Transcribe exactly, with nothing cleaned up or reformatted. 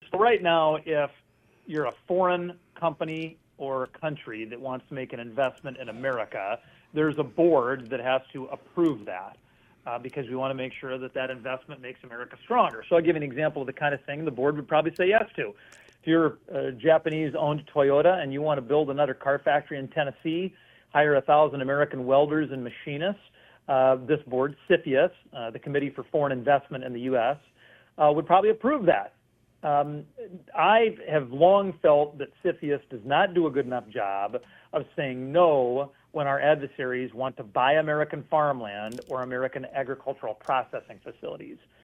So right now, if you're a foreign company or country that wants to make an investment in America, there's a board that has to approve that uh, because we want to make sure that that investment makes America stronger. So I'll give you an example of the kind of thing the board would probably say yes to. If you're a Japanese-owned Toyota and you want to build another car factory in Tennessee, hire a thousand American welders and machinists, uh, this board, CFIUS, uh, the Committee for Foreign Investment in the U S, uh, would probably approve that. Um, I have long felt that CFIUS does not do a good enough job of saying no when our adversaries want to buy American farmland or American agricultural processing facilities.